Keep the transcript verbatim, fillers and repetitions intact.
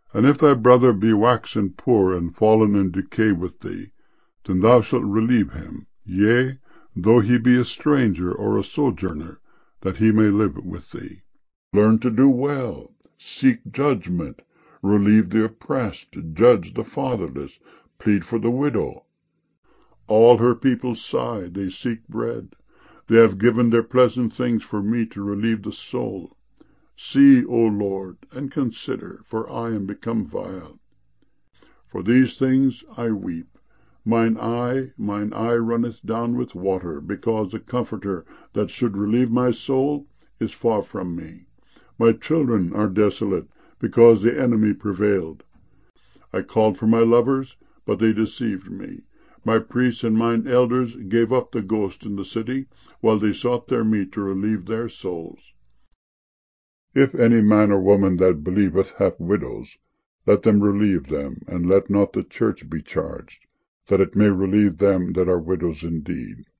And if thy brother be waxen poor and fallen in decay with thee, then thou shalt relieve him, yea, though he be a stranger or a sojourner, that he may live with thee. Learn to do well, seek judgment, relieve the oppressed, judge the fatherless, plead for the widow. All her people sigh, they seek bread. They have given their pleasant things for me to relieve the soul. See, O Lord, and consider, for I am become vile. For these things I weep. Mine eye, mine eye runneth down with water, because the Comforter that should relieve my soul is far from me. My children are desolate, because the enemy prevailed. I called for my lovers, but they deceived me. My priests and mine elders gave up the ghost in the city, while they sought their meat to relieve their souls. If any man or woman that believeth have widows, let them relieve them, and let not the church be charged, that it may relieve them that are widows indeed.